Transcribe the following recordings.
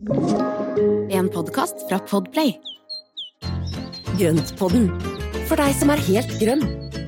En podcast fra Podplay. Grøntpodden, for deg som helt grønn.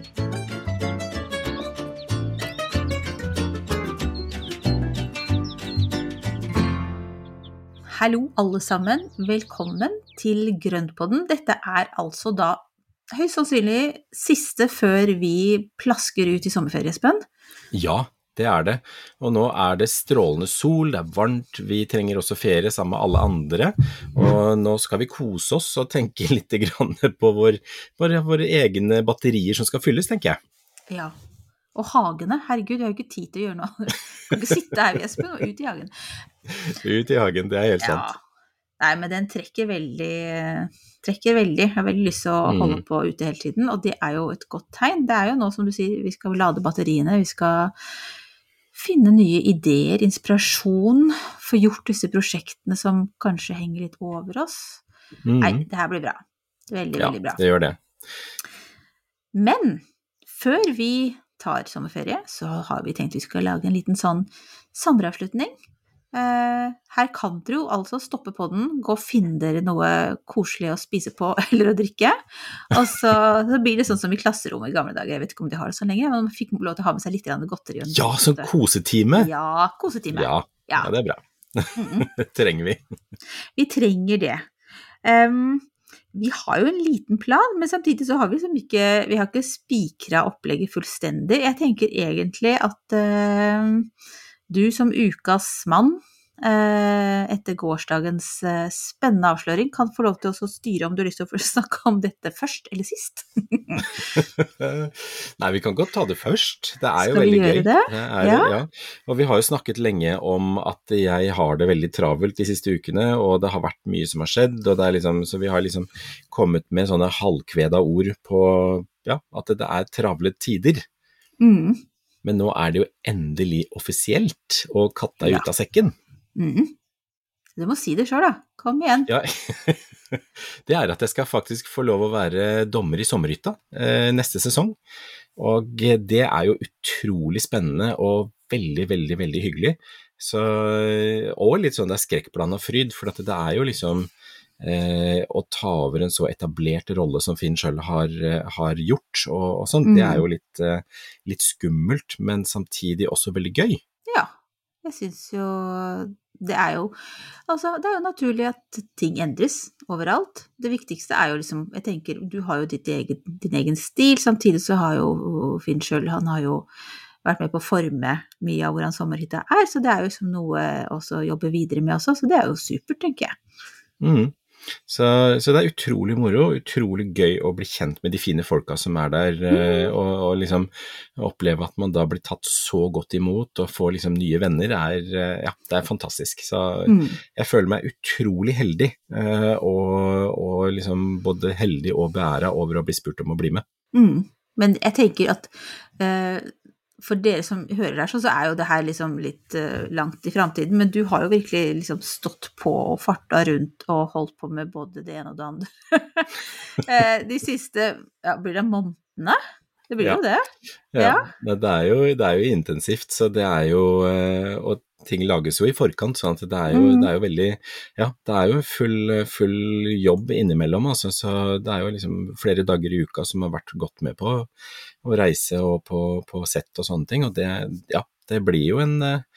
Hallo alle sammen, velkommen til Grøntpodden. Dette altså da høyst sannsynlig siste før vi plasker ut i sommerferie, Espen. Ja, det det. Og nå det strålende sol, det varmt, vi trenger også ferie sammen med alle andre, og nå skal vi kose oss og tenke litt grann på våre egne batterier som skal fylles, tenker jeg. Ja, og hagene, herregud, jeg har jo ikke tid til å gjøre noe. Jeg kan ikke sitte her, Espen, og ut i hagen. Ut i hagen, det helt sant. Ja. Nei, men den trekker veldig. Jeg har veldig lyst til å holde på ute hele tiden, og det jo et godt tegn. Det jo nå, som du sier, vi skal lade batteriene, vi skal finne nye ideer, inspirasjon, få gjort disse prosjektene som kanskje henger litt over oss. Nei, det her blir bra. Veldig bra. Ja, det gjør det. Men før vi tar sommerferie, så har vi tenkt vi skal lage en liten sånn sommeravslutning. Her kan dere jo altså stoppe podden, gå og finne dere noe koselig å spise på eller å drikke, og så blir det sånn som i klasserommet i gamle dager. Jeg vet ikke om de har det så lenge, men man fikk lov til å ha med seg litt godteri. Ja, sånn kosetime. Ja, kosetime. Ja, det bra. Det trenger vi. Vi trenger det. Vi har jo en liten plan, men samtidig så har vi ikke spikret opplegget fullstendig. Jeg tenker egentlig at du som ukas mann, etter gårsdagens spennende avsløring, kan få lov til å styre om du har lyst til å snakke om dette først eller sist. Nei, vi kan godt ta det først. Det jo Skal veldig vi gjøre gøy. Det? Ja. Og vi har jo snakket lenge om at jeg har det veldig travelt de siste ukene, og det har vært mye som har skjedd, og det så vi har liksom kommet med sånne halvkveda ord på at det travle tider. Men nå det jo endelig offisielt, og katta ut av sekken. Du må si det selv da, kom igjen. Ja, det at jeg skal faktisk få lov å være dommer i Sommerhytta neste sesong, og det jo utrolig spennende og veldig, veldig, veldig hyggelig. Så, og litt sånn det skrekkblandet fryd, for det jo liksom å ta over en så etablert rolle som Finn selv har gjort, og sånt, det jo litt skummelt, men samtidig også veldig gøy. Ja, jeg synes jo det jo naturlig at ting endres overalt. Det viktigste jo liksom, jeg tenker, du har jo din egen stil, samtidig så har jo Finn selv, han har jo vært med på å forme mye av hvordan Sommerhytta så det jo som noe også å jobbe videre med også, så det jo supert, tenker jeg. Så det utrolig moro, utrolig gøy å bli kjent med de fine folka som der, og liksom oppleve at man da blir tatt så godt imot og får liksom nye venner, det fantastisk. Så jeg føler meg utrolig heldig, og liksom både heldig og beæret over å bli spurt om å bli med. Men jeg tenker at for dere som hører der, så jo det her liksom litt langt i fremtiden, men du har jo virkelig liksom stått på og fartet rundt og holdt på med både det ene og det andre. De siste, blir det månedene? Det blir jo det. Ja. Det jo intensivt, så det jo, og ting lages jo i forkant, sånn at det jo veldig, det jo full jobb innimellom, altså, så det jo liksom flere dager i uka som har vært godt med på å reise og på sett og sånne ting, og det blir jo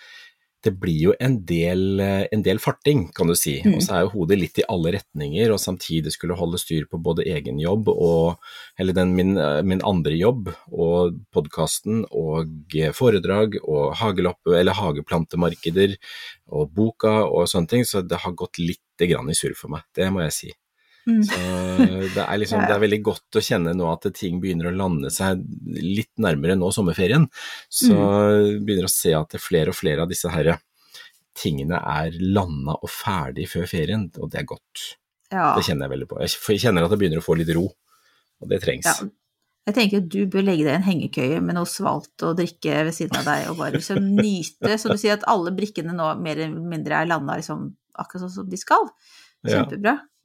en del farting, kan du si, og så jo hodet litt i alle retninger, og samtidig skulle holde styr på både egen jobb, eller min andre jobb, og podcasten, og foredrag, og hageplantemarkeder, og boka, og sånne ting, så det har gått litt grann i surr for meg, det må jeg si. Så det liksom, det veldig godt å kjenne nå at ting begynner å lande seg litt nærmere nå sommerferien, så begynner å se at flere og flere av disse her tingene landet og ferdig før ferien, og det godt. Det kjenner jeg veldig på. Jeg kjenner at det begynner å få litt ro, og det trengs. Ja. Jeg tenker at du bør legge deg i en hengekøye med noe svalt og drikke ved siden av deg, og bare liksom nyte, så du sier at alle brikkene nå mer eller mindre landet liksom, akkurat sånn som de skal. Kjempebra.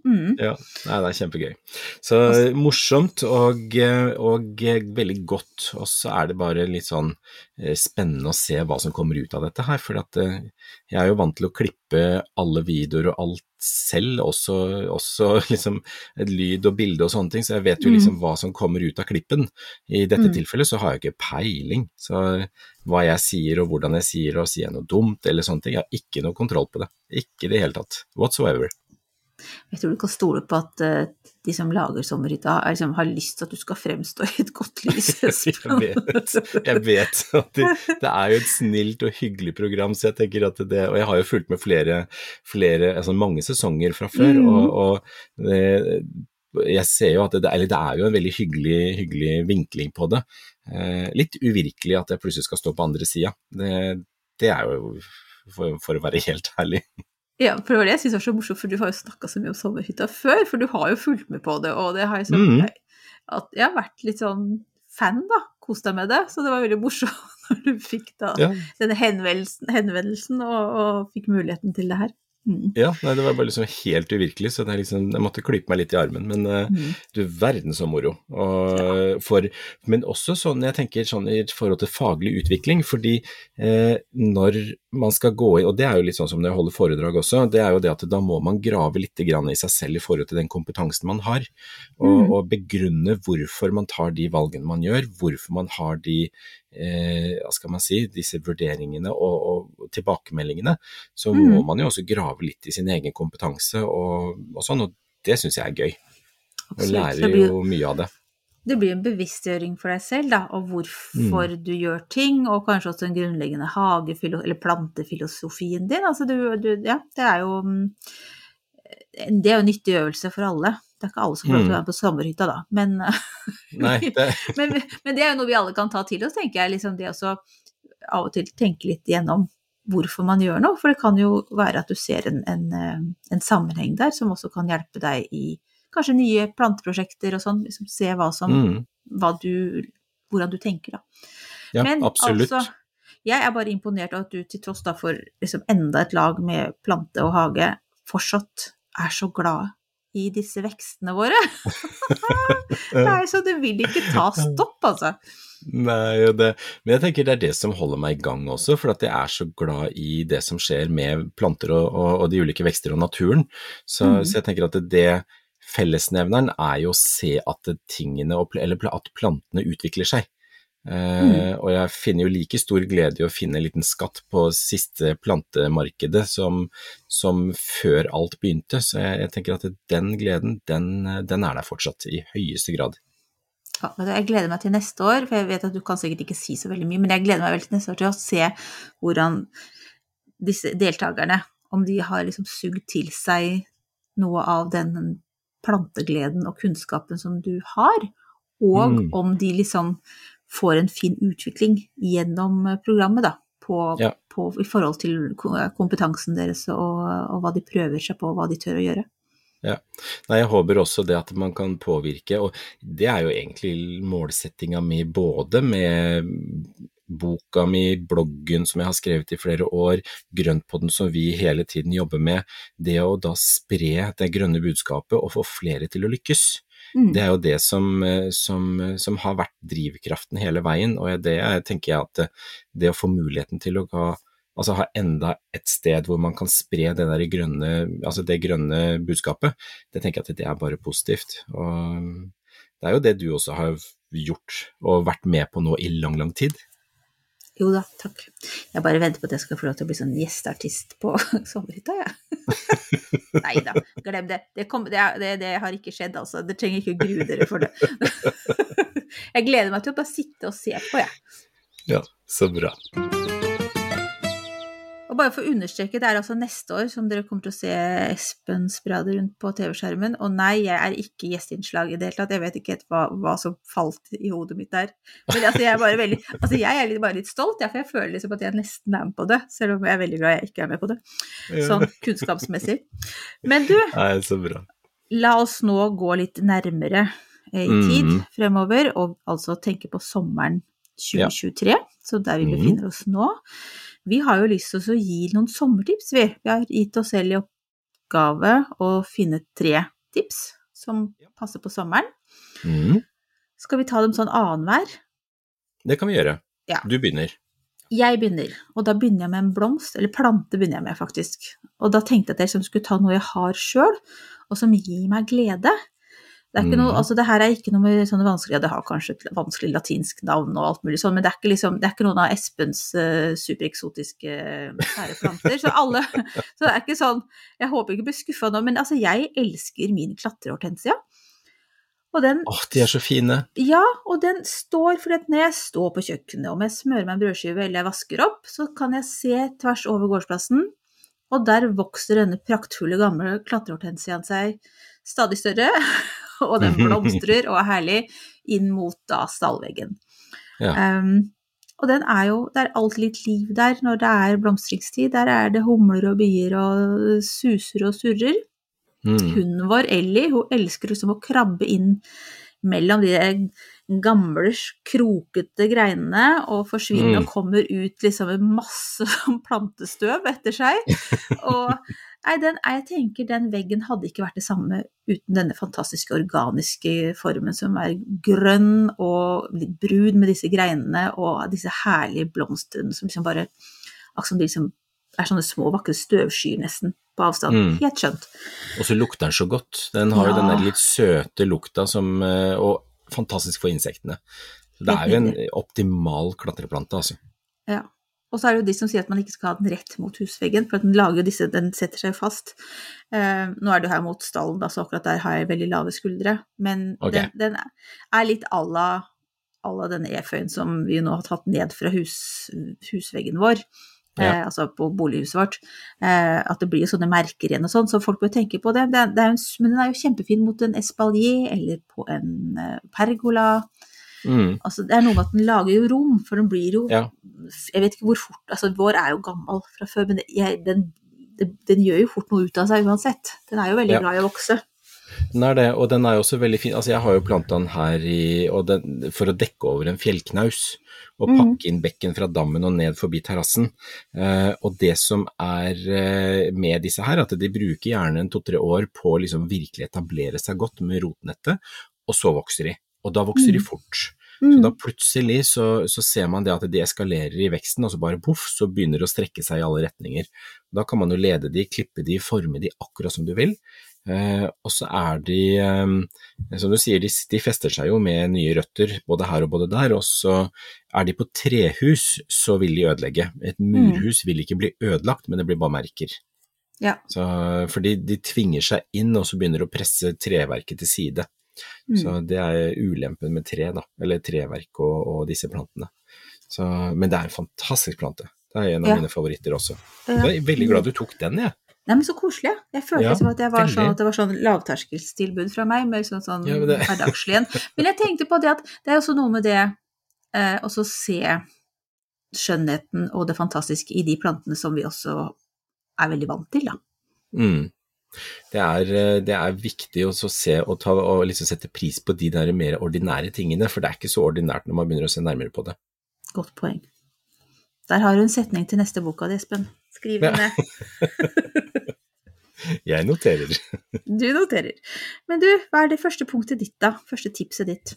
Ja, nei, det kjempegøy. Så morsomt og veldig godt, og så det bare litt sånn spennende å se hva som kommer ut av dette her, for at jeg jo vant til å klippe alle videoer og alt selv, også liksom et lyd og bilde og sånne ting, så jeg vet jo liksom hva som kommer ut av klippen. I dette tilfellet så har jeg ikke peiling, så hva jeg sier og hvordan jeg sier og sier jeg noe dumt eller sånne ting, jeg har ikke noe kontroll på det, ikke i det hele tatt, whatsoever. Jeg tror du kan stole på at de som lager sommerhytta liksom, har lyst til at du skal fremstå i et godt lys. jeg vet at det jo et snilt og hyggelig program, så jeg tenker at og jeg har jo fulgt med flere altså mange sesonger fra før, og jeg ser jo at det jo en veldig hyggelig vinkling på det. Litt uvirkelig at jeg plutselig skal stå på andre siden. Det jo for å være helt ærlig. Ja, for det var det jeg synes var så morsomt, for du har jo snakket så mye om sommerhytta før, for du har jo fulgt med på det, og det har jeg har vært litt sånn fan da, kost deg med det, så det var veldig morsomt når du fikk da denne henvendelsen og fikk muligheten til det her. Ja, nei, det var bare liksom helt uvirkelig, så det liksom, jeg måtte klype meg litt i armen, men du verden så moro. Men også sånn, jeg tenker sånn i forhold til faglig utvikling, fordi når man skal gå i, og det jo litt sånn som når jeg holder foredrag også, det jo det at da må man grave litt grann i seg selv i forhold til den kompetansen man har, og begrunne hvorfor man tar de valgene man gjør, hvorfor man har de hva skal man si, disse vurderingene og tilbakemeldingene, så må man jo også grave litt i sin egen kompetanse og sånn, og det synes jeg gøy. Og lærer jo mye av det. Det blir en bevisstgjøring for deg selv da, og hvorfor du gjør ting, og kanskje også en grunnleggende eller plantefilosofien din. Altså det jo en nyttig øvelse for alle. Det ikke alle som får lov til å være på sommerhytta da, men, Nei, men det jo noe vi alle kan ta til oss, tenker jeg, liksom det også av og til tenke litt igjennom hvorfor man gjør noe, for det kan jo være at du ser en sammenheng der, som også kan hjelpe deg i kanskje nye planteprosjekter og sånn, liksom se hvordan du tenker da. Ja, men absolutt. Altså, jeg bare imponert av at du til tross da for liksom enda et lag med plante og hage, fortsatt så glad i disse vekstene våre. Nei, så det vil ikke ta stopp, altså. Nei, men jeg tenker det det som holder meg i gang også, for at jeg så glad i det som skjer med planter og de ulike vekster og naturen. Så jeg tenker at det fellesnevneren jo å se at tingene, eller at plantene utvikler seg. Og jeg finner jo like stor glede i å finne en liten skatt på siste plantemarkedet som før alt begynte, så jeg tenker at den gleden, den der fortsatt i høyeste grad. Ja, jeg gleder meg til neste år, for jeg vet at du kan sikkert ikke si så veldig mye, men jeg gleder meg vel til neste år til å se hvordan disse deltakerne, om de har liksom sugd til seg noe av den plantegleden og kunnskapen som du har, og om de liksom får en fin utvikling gjennom programmet da, i forhold til kompetansen deres og hva de prøver seg på, og hva de tør å gjøre. Ja, nei, jeg håper også det at man kan påvirke, og det jo egentlig målsettingen min både med boka mi, bloggen som jeg har skrevet i flere år, Grøntpodden som vi hele tiden jobber med, det å da spre det grønne budskapet og få flere til å lykkes. Det jo det som har vært drivkraften hele veien, og det tenker jeg at det å få muligheten til å ha enda et sted hvor man kan spre det der grønne, altså det grønne budskapet, det tenker jeg at det bare positivt. Og det jo det du også har gjort og vært med på nå i lang, lang tid. Jo da, takk. Jeg bare venter på at jeg skal få lov til å bli sånn gjesteartist på sommerhytta, Neida, glem det. Det har ikke skjedd, altså. Det trenger ikke å grue dere for det. Jeg gleder meg til å bare sitte og se på, Ja, så bra. Og bare for å understreke, det altså neste år som dere kommer til å se Espen sprade rundt på TV-skjermen, og nei, jeg ikke gjestinnslag i det hele tatt, jeg vet ikke hva som falt i hodet mitt der. Men altså, jeg bare litt stolt, for jeg føler liksom at jeg nesten med på det, selv om jeg veldig glad jeg ikke med på det, sånn kunnskapsmessig. Men du, så bra. La oss nå gå litt nærmere i tid fremover, og altså tenke på sommeren 2023, så der vi befinner oss nå. Vi har jo lyst til å gi noen sommertips, vi har gitt oss selv i oppgave å finne 3 tips som passer på sommeren. Mm, Skal vi ta dem sånn annenhver? det kan vi gjøre. Ja. Du begynner. Jeg begynner, og da begynner jeg med en blomst, eller plante begynner jeg med faktisk. Og da tenkte jeg at jeg liksom skulle ta noe jeg har selv, og som gir meg glede. Det er ikke noe, altså det her er ikke noe med sånne vanskelige, det har kanskje et vanskelig latinsk navn og alt mulig sånn, men det er ikke liksom, det er ikke noen av Espens supereksotiske sære planter, så det er ikke sånn, jeg håper ikke blir skuffet nå, men altså jeg elsker min klatrehortensia, og den, De så fine. ja, og den står, fordi at når jeg står på kjøkkenet, om jeg smører meg en brødskive eller jeg vasker opp, så kan jeg se tvers over gårdsplassen, og der vokser denne praktfulle gamle klatrehortensiaen seg stadig større, og den blomstrer og er herlig inn mot da stallveggen. Ja. Og den jo, det alt litt liv der når det blomstringstid, der det humler og bier og suser og surrer. Hunden vår, Ellie, hun elsker liksom å krabbe inn mellom de gamle, krokete greinene og forsvinner og kommer ut liksom med masse plantestøv etter seg. Og jeg tenker den veggen hadde ikke vært det samme uten denne fantastiske organiske formen som grønn og litt brun med disse greinene og disse herlige blomstene som liksom bare, akkurat som de liksom sånne små, vakre støvskyer nesten på avstand. Helt skjønt. Og så lukter den så godt. Den har jo den der litt søte lukta som, og fantastisk for insektene. Det jo en optimal klatreplante, altså. Ja. Og så det jo de som sier at man ikke skal ha den rett mot husveggen, for at den lager disse, den setter seg fast. Nå det jo her mot stallen, da, så akkurat der har jeg veldig lave skuldre. Men den litt à la denne eføyen som vi nå har tatt ned fra husveggen vår, altså på bolighuset vårt, at det blir sånne merker igjen og sånn, så folk bør tenke på det. Men den jo kjempefin mot en espalier, eller på en pergola. Altså det noe med at den lager jo rom, for den blir jo, jeg vet ikke hvor fort, altså vår jo gammel fra før, men den gjør jo fort noe ut av seg uansett. Den jo veldig glad i å vokse. Den det, og den jo også veldig fin, altså jeg har jo plantet den her for å dekke over en fjellknaus, og pakke inn bekken fra dammen og ned forbi terrassen. Og det som med disse her, at de bruker gjerne 2-3 år på å liksom virkelig etablere seg godt med rotnettet, og så vokser de. Og da vokser de fort. Så da plutselig så ser man det at de eskalerer i veksten, og så bare puff, så begynner det å strekke seg i alle retninger. Da kan man jo lede de, klippe de, forme de akkurat som du vil. Og så de, som du sier, de fester seg jo med nye røtter, både her og både der, og så de på trehus, så vil de ødelegge. Et murhus vil ikke bli ødelagt, men det blir bare merker. Ja. Så, fordi de tvinger seg inn, og så begynner de å presse treverket til side. Så det ulempen med tre da, eller treverk og disse plantene. Så, men det en fantastisk plante. Det en av mine favoritter også. Jeg veldig glad du tok den, jeg. Nei, men så koselig. Jeg følte liksom at jeg var sånn, at det var sånn lavterskelstilbud fra meg, med sånn hverdagslig igjen. Men jeg tenkte på det at det også noe med det, å så se skjønnheten og det fantastiske i de plantene som vi også veldig vant til, da. Det viktig å se og liksom sette pris på de der mer ordinære tingene, for det ikke så ordinært når man begynner å se nærmere på det. Godt poeng. Der har du en setning til neste boka, Espen. Skriv den ned. Jeg noterer. Du noterer. Men du, hva det første punktet ditt da? Første tipset ditt?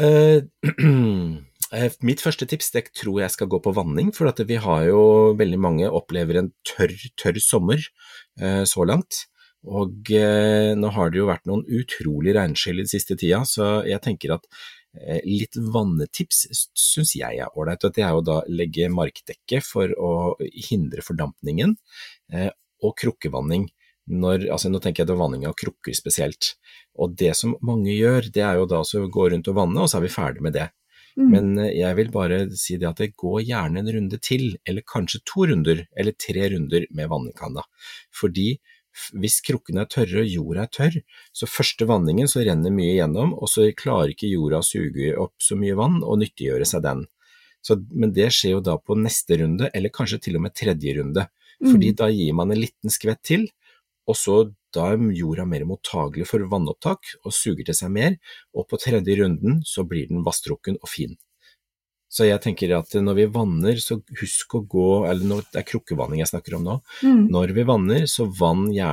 Mitt første tips, det tror jeg skal gå på vanning, for at vi har jo veldig mange opplever en tørr sommer så langt. Og nå har det jo vært noen utrolig regnskyll i siste tida, så jeg tenker at litt vannetips synes jeg ordentlig, at det jo da legge markdekke for å hindre fordampningen, og krukkevanning. Nå tenker jeg til vanning av krukker spesielt. Og det som mange gjør, det jo da å gå rundt og vanne, og så vi ferdig med det. Men jeg vil bare si det at det går gjerne en runde til, eller kanskje 2 runder, eller 3 runder med vannkanna. Fordi hvis krukkene tørre og jorda tørr, så første vanningen så renner mye igjennom, og så klarer ikke jorda å suge opp så mye vann og nyttiggjøre seg den. Men det skjer jo da på neste runde, eller kanskje til og med 3. runde, fordi da gir man en liten skvett til, og så da jorda mer mottagelig for vannopptak og suger til seg mer, og på 3. runden så blir den vasstrukken og fin. Så jeg tenker at når vi vanner, så husk å gå, eller når det krukkevanning jeg snakker om nå, når vi vanner, så vann gjerne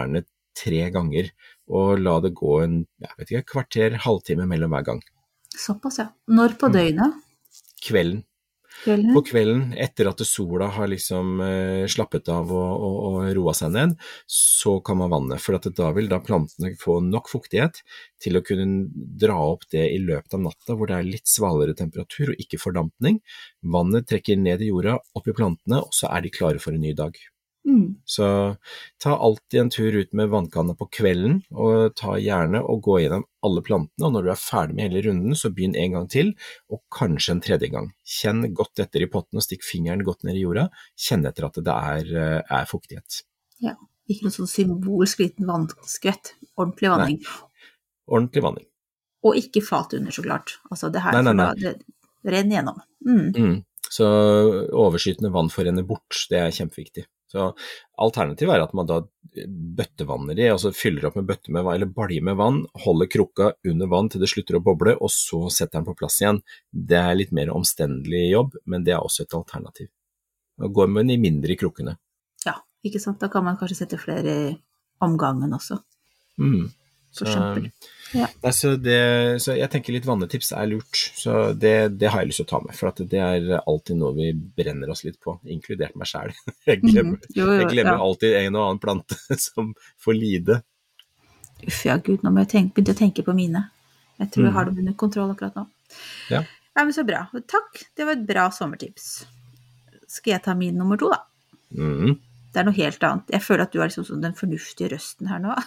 3 ganger, og la det gå kvarter, halvtime mellom hver gang. Såpass, ja. Når på døgnet? Kvelden. Kvelden? På kvelden, etter at sola har liksom slappet av og roet seg ned, så kan man vanne, for at da vil da plantene få nok fuktighet til å kunne dra opp det i løpet av natta, hvor det litt svalere temperatur og ikke fordampning. Vannet trekker ned i jorda, opp i plantene, og så de klare for en ny dag. Så ta alltid en tur ut med vannkanne på kvelden, og ta gjerne og gå gjennom alle plantene, og når du ferdig med hele runden, så begynn en gang til, og kanskje en tredje gang. Kjenn godt etter i potten og stikk fingeren godt ned i jorda, kjenn etter at det fuktighet. Ja, ikke noe sånn symbolsk liten vannskvett, ordentlig vanning. Nei, ordentlig vanning. Og ikke fat under, så klart. Altså det her, nei. Det renner gjennom. Så overskytende vann får renne bort, det kjempeviktig. Så alternativet at man da bøttevanner i, altså fyller opp med bøtte med vann, eller balje med vann, holder krukka under vann til det slutter å boble, og så setter den på plass igjen. Det litt mer omstendelig jobb, men det også et alternativ. Da går man i mindre i krukkene. Ja, ikke sant? Da kan man kanskje sette flere i omgangen også. For eksempel. Ja. Så jeg tenker litt vannetips lurt, så det har jeg lyst til å ta med, for at det alltid noe vi brenner oss litt på, inkludert meg selv. Jeg glemmer alltid en og annen plante som får lide. Uff, ja Gud, nå må jeg begynne å tenke på mine. Jeg tror jeg har dem under kontroll akkurat nå. Ja, men så bra. Takk, det var et bra sommertips. Skal jeg ta min nummer 2 da? Det noe helt annet. Jeg føler at du liksom sånn den fornuftige røsten her nå.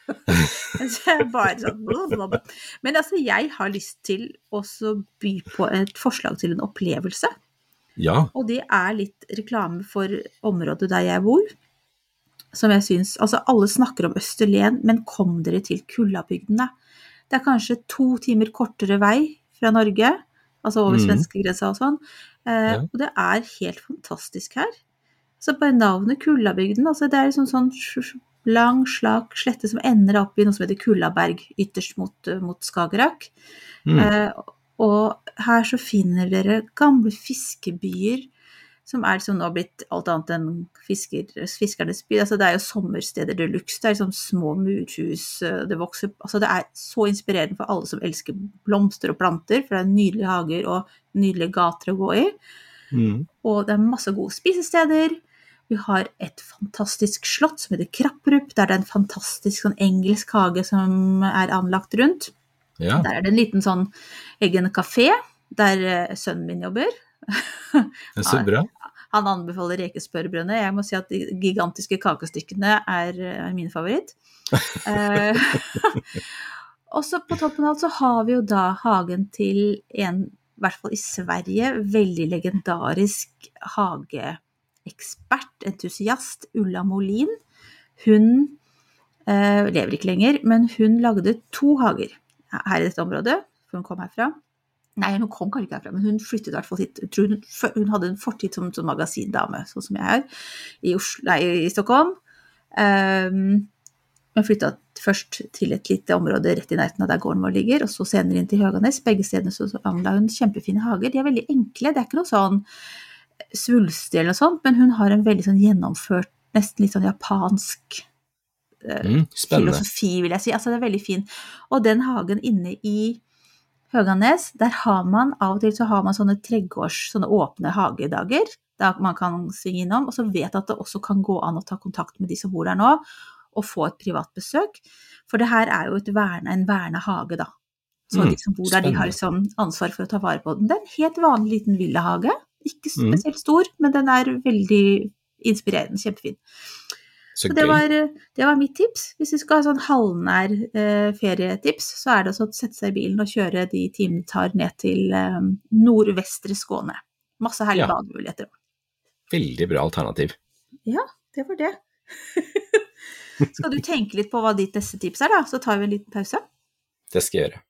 Bare sånn. Men altså, jeg har lyst til å by på et forslag til en opplevelse. Ja. Og det litt reklame for området der jeg bor. Som jeg synes, altså alle snakker om Østerlen, men kom dere til Kullabygdene. Det kanskje 2 timer kortere vei fra Norge, altså over svenskegrensa og sånn. Og det helt fantastisk her. Så bare navnet Kullabygden, altså det liksom sånn lang, slak slette som ender opp i noe som heter Kullaberg, ytterst mot Skagerrak. Og her så finner dere gamle fiskebyer, som liksom nå blitt alt annet enn fiskernes by. Altså det jo sommersteder deluxe, det liksom små murhus, det vokser, altså det så inspirerende for alle som elsker blomster og planter, for det nydelige hager og nydelige gater å gå i. Og det masse gode spisesteder. Vi har et fantastisk slott som heter Krapperup, der det en fantastisk sånn engelsk hage som anlagt rundt. Ja. Der det en liten sånn egen kafé, der sønnen min jobber. Det så bra. Han anbefaler rekesmørbrødene. Jeg må si at de gigantiske kakestykkene min favoritt. Og så på toppen av alt så har vi jo da hagen til i hvert fall i Sverige, veldig legendarisk hageekspert, entusiast, Ulla Molin. Hun lever ikke lenger, men hun lagde 2 hager her i dette området, for hun kom herfra. Nei, hun kom kanskje ikke herfra, men hun flyttet i hvert fall hit. Jeg tror hun hadde en fortid som magasindame, sånn som jeg i Stockholm. Hun flyttet først til et lite område rett i nærheten av der gården vår ligger, og så senere inn til Høganes. Begge stedene så anla hun kjempefine hager. De veldig enkle, det ikke noe sånn svulstig eller noe sånt, men hun har en veldig sånn gjennomført, nesten litt sånn japansk filosofi, vil jeg si. Altså det veldig fin. Og den hagen inne i Høganes, der har man av og til så har man sånne sånne åpne hagedager, der man kan svinge innom, og så vet at det også kan gå an å ta kontakt med de som bor der nå, og få et privat besøk, for det her jo en verna hage da. Så de som bor der, de har liksom ansvar for å ta vare på den. Det en helt vanlig liten villahage, ikke spesielt stor, men den veldig inspirerende, kjempefin. Så det var mitt tips. Hvis vi skal ha sånn halvnær ferietips, så det å sette seg i bilen og kjøre de timene tar ned til nordvestre Skåne. Masse herlige bademuligheter. Veldig bra alternativ. Ja, det var det. Skal du tenke litt på hva ditt neste tips da? Så tar vi en liten pause. Det skal jeg gjøre.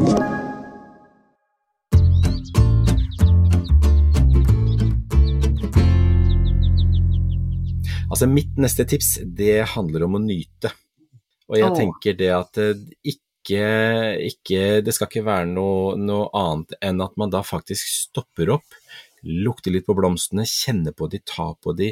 Altså mitt neste tips, det handler om å nyte. Og jeg tenker det at det skal ikke være noe annet enn at man da faktisk stopper opp, lukter litt på blomstene, kjenner på de, tar på de,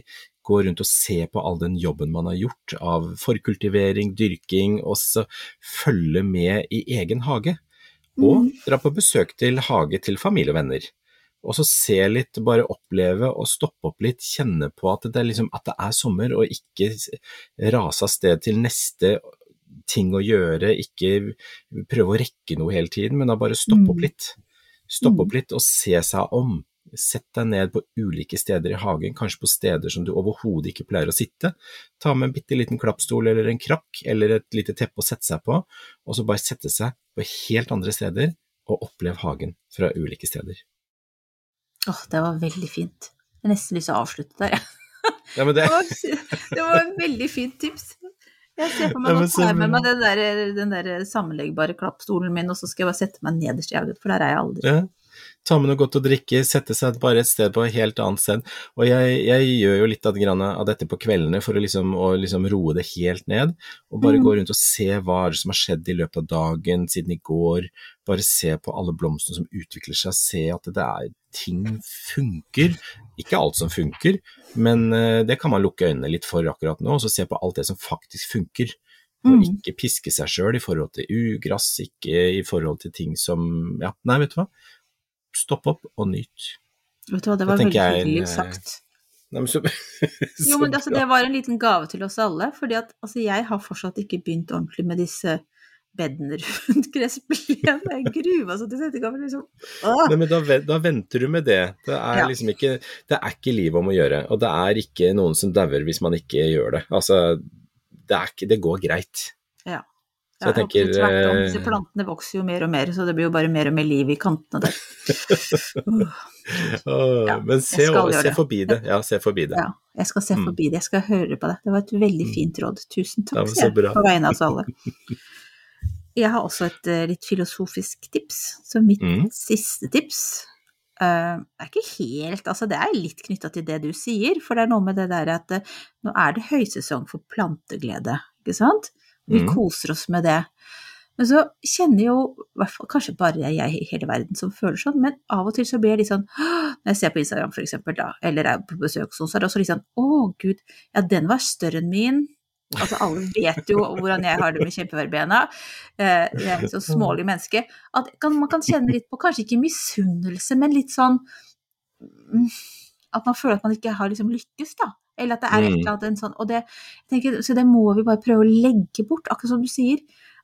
gå rundt og se på all den jobben man har gjort av forkultivering, dyrking, og så følge med i egen hage, og dra på besøk til hage til familie og venner. Og så se litt, bare oppleve og stoppe opp litt, kjenne på at det liksom, at det sommer, og ikke rase av sted til neste ting å gjøre, ikke prøve å rekke noe hele tiden, men da bare stoppe opp litt. Stoppe opp litt og se seg om. Sett deg ned på ulike steder i hagen, kanskje på steder som du overhodet ikke pleier å sitte. Ta med en bitteliten klappstol eller en krakk, eller et lite teppe å sette seg på, og så bare sette seg på helt andre steder, og oppleve hagen fra ulike steder. Det var veldig fint. Jeg nesten lyst til å avslutte der, ja. Ja, men det var en veldig fint tips. Jeg ser på meg nå, tar jeg med meg den der sammenleggbare klappstolen min, og så skal jeg bare sette meg nederst i hagen, for der jeg aldri. Ja. Ta med noe godt å drikke, sette seg bare et sted på et helt annet sted. Og jeg gjør jo litt av dette på kveldene for å liksom roe det helt ned, og bare gå rundt og se hva som har skjedd i løpet av dagen, siden i går, bare se på alle blomstene som utvikler seg, se at ting funker, ikke alt som funker, men det kan man lukke øynene litt for akkurat nå, og så se på alt det som faktisk funker, og ikke piske seg selv i forhold til ugrass, ikke i forhold til ting som, nei, vet du hva? Stopp opp og nyt. Vet du hva, det var veldig hyggelig sagt. Nei, men så... Jo, men det var en liten gave til oss alle, fordi at jeg har fortsatt ikke begynt ordentlig med disse bedene rundt gressplen. Jeg gruer meg så til dette gammel, liksom. Nei, men da venter du med det. Det liksom ikke, det ikke liv om å gjøre, og det ikke noen som dauer hvis man ikke gjør det. Altså, det går greit. Ja. Så jeg tenker... Disse plantene vokser jo mer og mer, så det blir jo bare mer og mer liv i kantene der. Men se forbi det. Ja, se forbi det. Ja, jeg skal se forbi det. Jeg skal høre på det. Det var et veldig fint råd. Tusen takk, på vegne av oss alle. Jeg har også et litt filosofisk tips, så mitt siste tips ikke helt, det litt knyttet til det du sier, for det noe med det der at nå det høysesong for planteglede, ikke sant? Vi koser oss med det. Men så kjenner jo, i hvert fall, kanskje bare jeg i hele verden som føler sånn, men av og til så blir jeg litt sånn, når jeg ser på Instagram for eksempel da, eller på besøk sånn, så det også litt sånn, Gud, ja, den var større enn min. Alle vet jo hvordan jeg har det med kjempeverbena. Jeg et så smålig menneske. At man kan kjenne litt på, kanskje ikke misunnelse, men litt sånn, at man føler at man ikke har liksom lykkes da. Eller at det et eller annet en sånn, og jeg tenker, så det må vi bare prøve å legge bort, akkurat som du sier.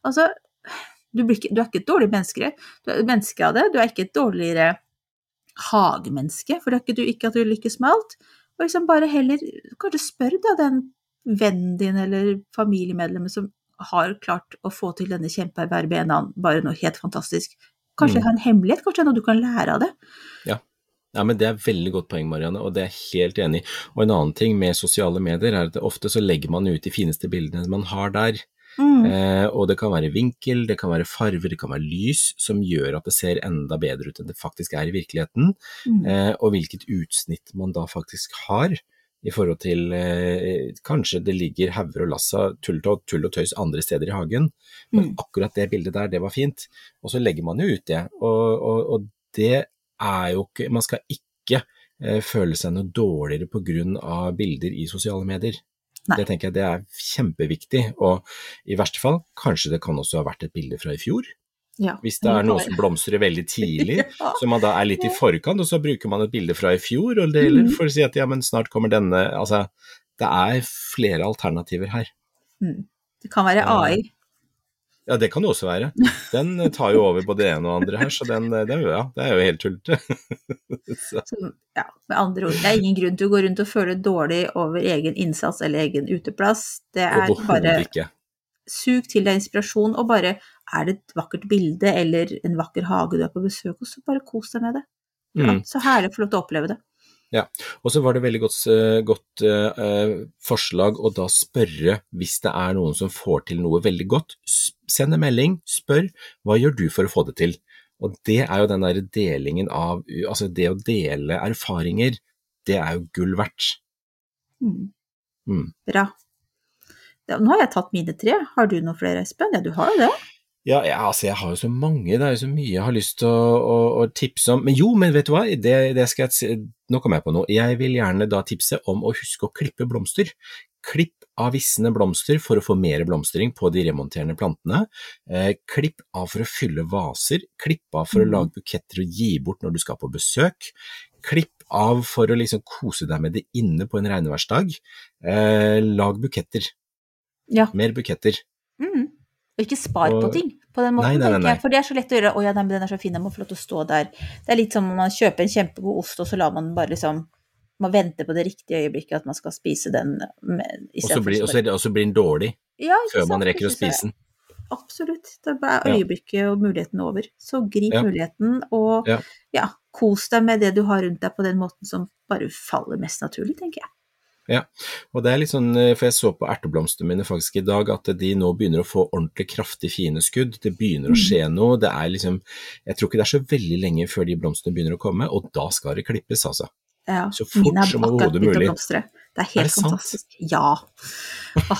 Du ikke et dårlig menneske av det, du ikke et dårligere hagemenneske, for det ikke at du lykkes med alt, og liksom bare heller, kanskje spør da den vennen din eller familiemedlemmet som har klart å få til denne kjempeverbenaen, bare noe helt fantastisk. Kanskje ha en hemmelighet, kanskje noe du kan lære av det. Ja, men det veldig godt poeng, Marianne, og det helt enig. Og en annen ting med sosiale medier at ofte så legger man ut de fineste bildene man har der. Og det kan være vinkel, det kan være farver, det kan være lys som gjør at det ser enda bedre ut enn det faktisk i virkeligheten, og hvilket utsnitt man da faktisk har i forhold til kanskje det ligger hauger og lass av tull og tøys andre steder i hagen, men akkurat det bildet der, det var fint, og så legger man jo ut det, og det jo ikke, man skal ikke føle seg noe dårligere på grunn av bilder i sosiale medier. Nei. Det tenker jeg det kjempeviktig, og i verste fall, kanskje det kan også ha vært et bilde fra i fjor. Ja, hvis det noe som blomstrer veldig tidlig, så man da litt i forkant, og så bruker man et bilde fra i fjor, og det for å si at ja, men snart kommer denne, altså, det flere alternativer her. Det kan være AI. Ja, det kan det også være. Den tar jo over både det ene og andre her, så det jo helt tullete. Ja, med andre ord, det ingen grunn til å gå rundt og føle dårlig over egen innsats eller egen uteplass. Det bare ikke. Sug til deg inspirasjon, og bare det et vakkert bilde eller en vakker hage du på besøk, og så bare kos deg med det. Ja, så herlig å få lov til å oppleve det. Ja, og så var det veldig godt forslag å da spørre hvis det noen som får til noe veldig godt. Send en melding, spør, hva gjør du for å få det til? Og det jo den der delingen av, altså det å dele erfaringer, det jo gull verdt. Bra. Nå har jeg tatt mine 3. Har du noen flere, Espen? Ja, du har jo det. Ja, altså jeg har jo så mange, det er jo så mye jeg har lyst til å tipse om. Men vet du hva, det skal jeg si, nå kommer jeg på noe. Jeg vil gjerne da tipse om å huske å klippe blomster. Klipp av vissende blomster for å få mer blomstring på de remonterende plantene. Klipp av for å fylle vaser. Klipp av for å lage buketter og gi bort når du skal på besøk. Klipp av for å liksom kose deg med det inne på en regnværsdag. Lag buketter. Ja. Mer buketter. Og ikke spar på ting på den måten, tenker jeg, for det så lett å gjøre. Å ja, nei, men den så fin, den må få lov til å stå der. Det litt som om man kjøper en kjempegod ost, og så lar man bare liksom, man venter på det riktige øyeblikket at man skal spise den. Og så blir den dårlig, før man rekker å spise den. Absolutt, det er øyeblikket og muligheten over. Så grip muligheten, og kos deg med det du har rundt deg på den måten som bare faller mest naturlig, tenker jeg. Ja, og det litt sånn, for jeg så på erteblomstene mine faktisk i dag, at de nå begynner å få ordentlig kraftig fine skudd, det begynner å skje noe, det liksom, jeg tror ikke det så veldig lenge før de blomstene begynner å komme, og da skal det klippes altså. Ja, så fort som overhodet mulig. Det helt fantastisk. Sant? Ja.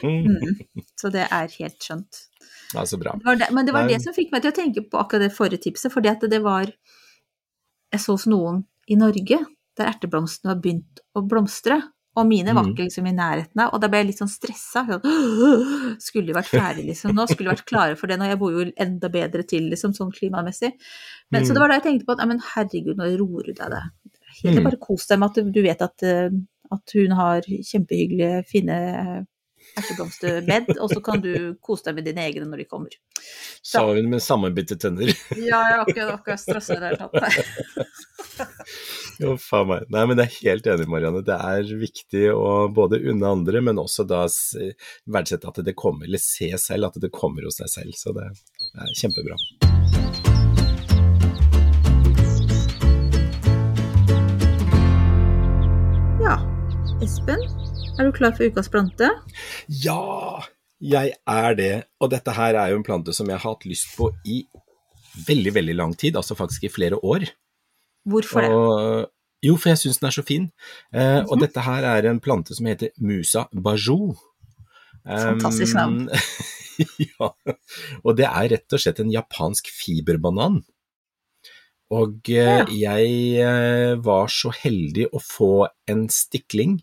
Så det helt skjønt. Ja, så bra. Men det var det som fikk meg til å tenke på akkurat det forrige tipset, fordi at det var, jeg så hos noen i Norge, der erteblomstene har begynt å blomstre, og mine var ikke liksom i nærheten av, og da ble jeg litt sånn stresset, skulle de vært ferdig liksom, nå skulle de vært klare for det, og jeg bor jo enda bedre til liksom, sånn klimamessig, men så det var da jeg tenkte på at, men herregud, nå roer du deg det, helt bare kos deg med at du vet at hun har kjempehyggelige, fine erteblomsterbed, og så kan du kose deg med dine egne når de kommer. Sa hun med sammenbitte tenner. Ja, jeg har ikke stresset det tatt. Jo, faen meg. Nei, men det helt enig, Marianne. Det viktig å både unne andre, men også da verdsette at det kommer, eller se selv at det kommer hos deg selv. Så det kjempebra. Ja, Espen, du klar for ukas plante? Ja, jeg det. Og dette her jo en plante som jeg har hatt lyst på i veldig, veldig lang tid, altså faktisk i flere år. Hvorfor det? Jo, for jeg synes den så fin. Og dette her en plante som heter Musa Bajou. Fantastisk navn. Ja, og det rett og slett en japansk fiberbanan. Og jeg var så heldig å få en stikling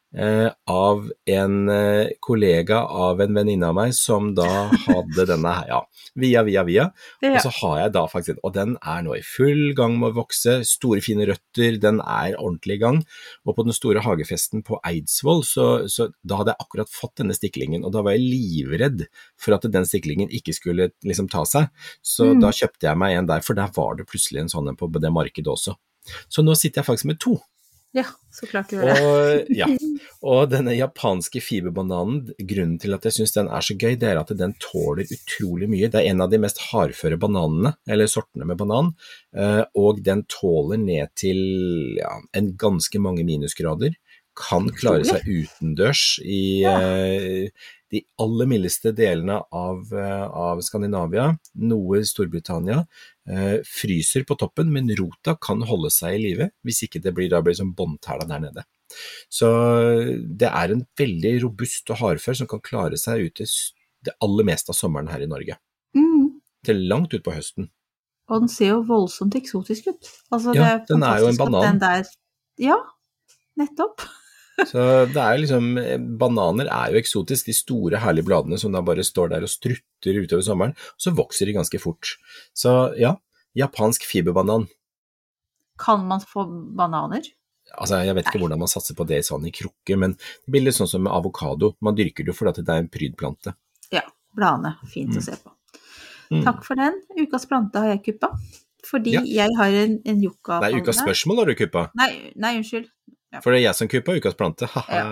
av en kollega av en venninne av meg som da hadde denne her, via, og så har jeg da faktisk, og den nå i full gang med å vokse, store fine røtter, den ordentlig i gang, og på den store hagefesten på Eidsvoll, så da hadde jeg akkurat fått denne stiklingen, og da var jeg livredd for at den stiklingen ikke skulle liksom ta seg, så da kjøpte jeg meg en der, for der var det plutselig en sånn på det markedet også. Så nå sitter jeg faktisk med 2. Ja, så klart du gjør det. Og denne japanske fiberbananen, grunnen til at jeg synes den så gøy, det at den tåler utrolig mye. Det en av de mest hardføre bananene, eller sortene med banan, og den tåler ned til en ganske mange minusgrader, kan klare seg utendørs i de aller mildeste delene av Skandinavia, noe Storbritannia, fryser på toppen, men rota kan holde seg i live, hvis ikke det blir som båndtæla der nede. Så det en veldig robust og hardfør som kan klare seg ute det aller meste av sommeren her i Norge. Til langt ut på høsten. Og den ser jo voldsomt eksotisk ut. Altså, den jo en banan. Ja, nettopp. Så det liksom, bananer jo eksotisk, de store herlige bladene som da bare står der og strutter utover sommeren, så vokser de ganske fort. Så ja, japansk fiberbanan. Kan man få bananer? Altså, jeg vet ikke hvordan man satser på det sånn i krukke, men det blir litt sånn som med avokado. Man dyrker det fordi det en prydplante. Ja, bladene, fint å se på. Takk for den. Ukas plante har jeg kuppa, fordi jeg har en yucca. Nei, ukas spørsmål har du kuppa. Nei, unnskyld. Ja. For det jeg som kuppa ukas plante.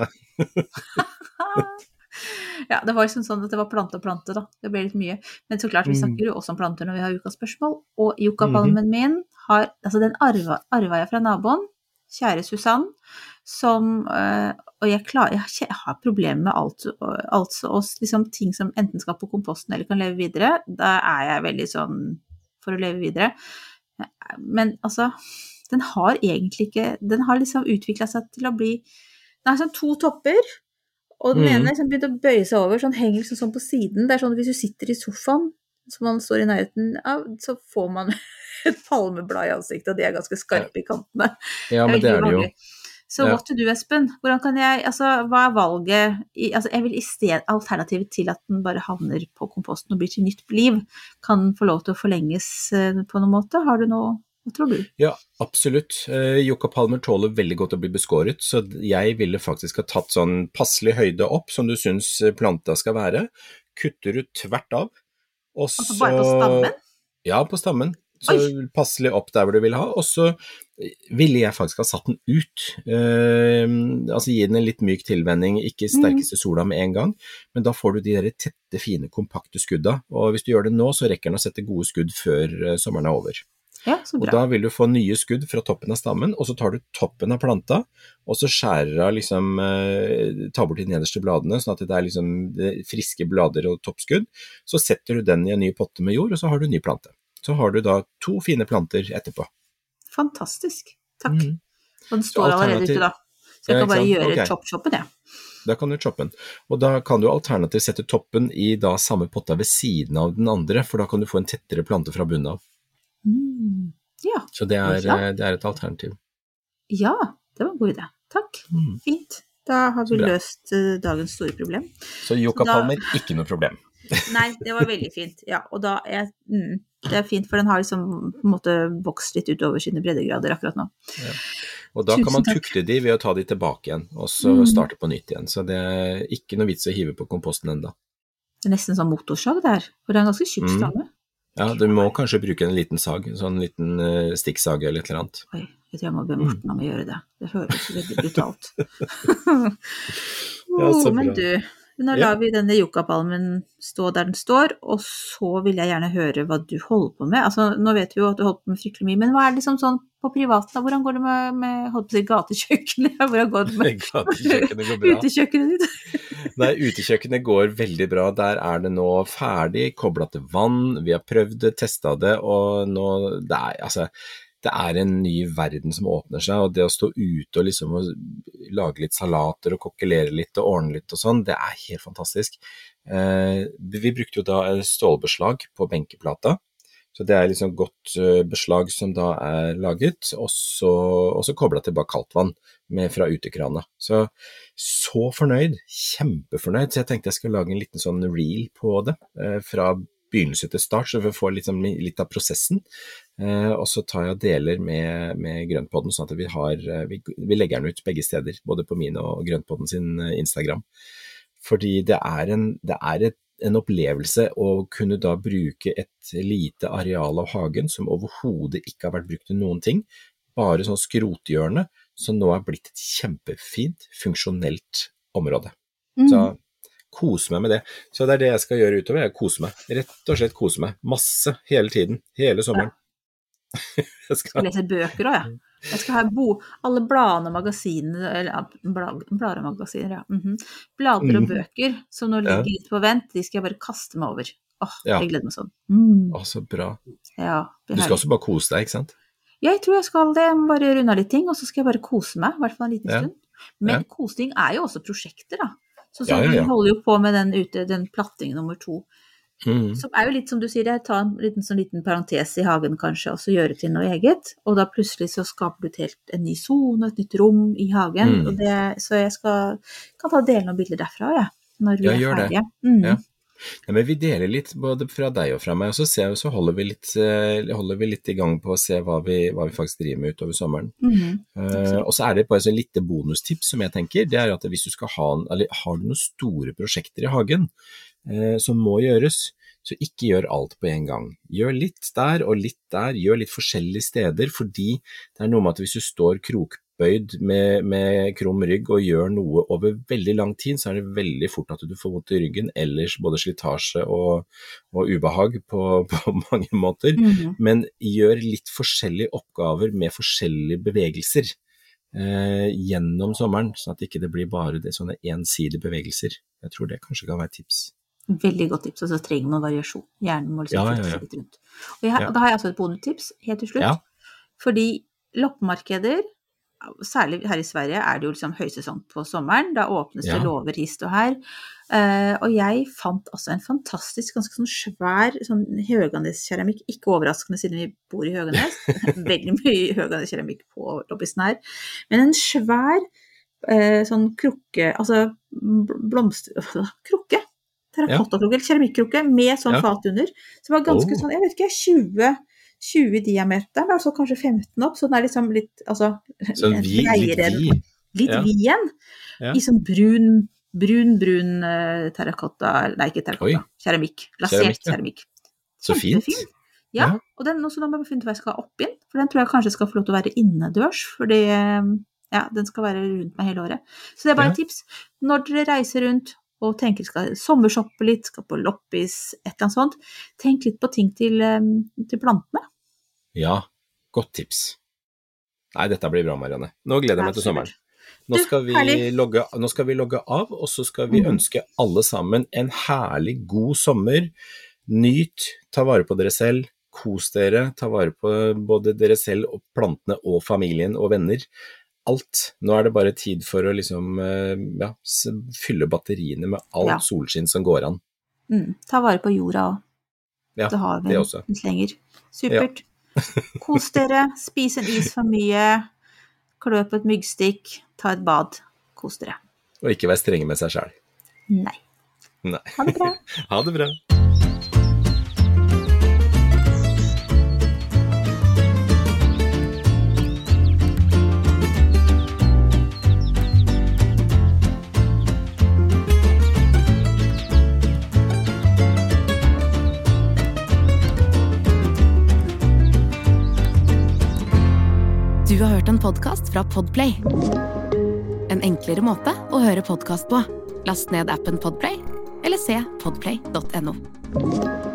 Ja, det var liksom sånn at det var plante og plante da. Det ble litt mye. Men så klart, vi snakker jo også om planter når vi har ukas spørsmål. Og yucca-palmen min den arva jeg fra naboen, kjære Susanne, som, og jeg har problemer med altså liksom ting som enten skal på komposten eller kan leve videre. Da jeg veldig sånn for å leve videre. Men altså, den har egentlig ikke, den har liksom utviklet seg til å bli, den har sånn 2 topper, og den ene liksom begynte å bøye seg over, sånn henger liksom sånn på siden, det sånn hvis du sitter i sofaen, så man står i nærheten av, så får man et palmeblad i ansiktet, og de er ganske skarpe i kantene. Ja, men det veldig er det jo. ubehagelig. Så Ja. what to do, Espen? Hvordan kan jeg, altså, hva er valget? Jeg vil i sted alternativet til at den bare havner på komposten og blir til nytt liv. Kan den få lov til å forlenges på noen måte? Har du noe, hva tror du? Ja, absolutt. Yuccapalmer tåler veldig godt å bli beskåret, så jeg ville faktisk ha tatt sånn passelig høyde opp, som du synes planta skal være. Kutter du tvert av, og så... Altså bare på stammen? Ja, på stammen. Så passelig opp der hvor du vil ha, og så ville jeg faktisk ha satt den ut. Altså gi den en litt myk tilvenning, ikke sterkeste sola med en gang, men da får du de der tette, fine, kompakte skudda, og hvis du gjør det nå, så rekker den å sette gode skudd før sommeren er over. Ja, så Og bra. da vil du få nye skudd fra toppen av stammen, og så tar du toppen av planta, og så skjærer av liksom, tar bort de nederste bladene, sånn at det er liksom friske blader og toppskudd, så setter du den i en ny potte med jord, og så har du en ny plante. Så har du da 2 fine planter etterpå. Fantastisk. Takk. Og den Så står allerede ute da. Så jeg Ja, kan ikke bare sant? gjøre Ok. chop-choppen, ja. Da kan du choppe den. Og da kan du alternativt sette toppen i da samme potta ved siden av den andre, for da kan du få en tettere plante fra bunnen av. Ja. Så det Ja. er et alternativ. Ja, det var en god idé. Takk. Fint. Da har vi bra. løst dagens store problem. Så yuccapalmer, ikke noe problem. Nei, det var veldig fint. Ja, og da er det er fint, for den har liksom på en måte vokst litt utover sine breddegrader akkurat nå. Og da kan man Tusen takk. tukte de ved å ta de tilbake igjen, og så starte på nytt igjen. Så det er ikke noe vits å hive på komposten enda. Det er nesten sånn motorsag der, for det er en ganske tjukk stamme. Ja, du må kanskje bruke en liten sag, sånn liten stikksag eller et eller annet. Oi, jeg tror jeg må be Morten om å gjøre det. Det høres veldig brutalt. Ja, så Men bra. du, nå lar vi denne yuccapalmen stå der den står, og så vil jeg gjerne høre hva du holder på med. Altså, nå vet vi jo at du holder på med fryktelig mye, men hva er det liksom sånn på privaten da? Hvordan går det med holdt på å si, gatekjøkkenet? Hvordan går det med Gatekjøkkenet går bra. utekjøkkenet ditt? Nei, utekjøkkenet går veldig bra. Der er det nå ferdig, koblet til vann. Vi har prøvd det, testet det, og nå, det er en ny verden som åpner seg, og det å stå ute og liksom å lage litt salater og kokkelere litt og ordne litt og sånn, det er helt fantastisk. Vi brukte jo da stålbeslag på benkeplata, så det er liksom godt beslag som da er laget, og så koblet til bare kaldt vann fra utekrana. Så fornøyd, kjempefornøyd, så jeg tenkte jeg skulle lage en liten sånn reel på det, fra begynnelse til start, så vi får litt av prosessen, og så tar jeg og deler med Grøntpodden, sånn at vi legger den ut begge steder, både på min og Grøntpodden sin Instagram, fordi det er en opplevelse å kunne da bruke et lite areal av hagen som overhodet ikke har vært brukt til noen ting, bare sånn skrothjørne, som nå er blitt et kjempefint, funksjonelt område. Så kose meg med det. Så det er det jeg skal gjøre utover, jeg koser meg. Rett og slett kose meg. Masse, hele tiden, hele sommeren. Jeg skal lese bøker også, ja. Jeg skal ha alle bladene og magasinene, eller blader og magasiner, ja. Blader og bøker som nå ligger litt på vent, de skal jeg bare kaste meg over. Jeg gleder meg sånn. Så bra. Ja, Du skal også bare kose deg, ikke sant? Jeg tror jeg skal det, jeg må bare runde av litt ting, og så skal jeg bare kose meg, i hvert fall en liten stund. Men kosing er jo også prosjekter da. Så vi holder jo på med den plattingen nummer 2. Som er jo litt som du sier, jeg tar en liten parentes i hagen kanskje, og så gjøre til noe eget, og da plutselig så skaper du en ny zone, et nytt rom i hagen, så jeg kan ta dele noen bilder derfra, når vi er ferdige. Ja, men vi deler litt både fra deg og fra meg, og så holder vi litt i gang på å se hva vi faktisk driver med utover sommeren. Og så er det bare et lite bonustips som jeg tenker, det er at hvis du skal har du noen store prosjekter i hagen som må gjøres, så ikke gjør alt på en gang. Gjør litt der og litt der, gjør litt forskjellige steder, fordi det er noe med at hvis du står krokbøyd med krum rygg og gjør noe over veldig lang tid, så er det veldig fort at du får vondt i ryggen, ellers både slitasje og ubehag på mange måter, men gjør litt forskjellige oppgaver med forskjellige bevegelser gjennom sommeren, sånn at det ikke blir bare sånne ensidige bevegelser. Jeg tror det kanskje kan være et tips. Veldig godt tips, og så trenger man variasjon. Hjernen må liksom flytte seg litt rundt. Og da har jeg også et bonustips, helt til slutt. Fordi loppemarkeder særlig her i Sverige det jo liksom høysesong på sommeren, da åpnes det låver hist og her. Og jeg fant altså en fantastisk, ganske sånn svær sånn Höganäs-keramikk, ikke overraskende siden vi bor i Höganäs, veldig mye Höganäs-keramikk på lobbisen her, men en svær sånn krukke, altså krukke, terrakottakrukke, eller keramikkrukke, med sånn fat under, som var ganske sånn, jeg vet ikke, 20 i diameter, men altså kanskje 15 opp, så den liksom litt, altså, litt vid igjen, i sånn brun terrakotta, nei ikke terrakotta, keramikk, lasert keramikk. Så fint. Ja, og den også når man finner hva jeg skal ha opp inn, for den tror jeg kanskje skal få lov til å være innedørs, fordi den skal være rundt meg hele året. Så det bare et tips, når dere reiser rundt og tenker skal sommershoppe litt, skal på loppis, et eller annet sånt, tenk litt på ting til plantene. Ja, godt tips. Nei, dette blir bra, Marianne. Nå gleder jeg meg til sommeren. Nå skal vi logge av, og så skal vi ønske alle sammen en herlig god sommer. Nyt, ta vare på dere selv, kos dere, ta vare på både dere selv og plantene og familien og venner. Alt. Nå det bare tid for å liksom, fylle batteriene med alt solskinn som går an. Ta vare på jorda også. Ja, det har vi også. Litt lenger. Supert. Kos dere, spis en is for mye, klø på et myggstikk, ta et bad, kos dere. Og ikke være strenge med seg selv. Nei. Ha det bra. Ha det bra. Du har hørt en podcast fra Podplay. En enklere måte å høre podcast på. Last ned appen Podplay, eller se podplay.no.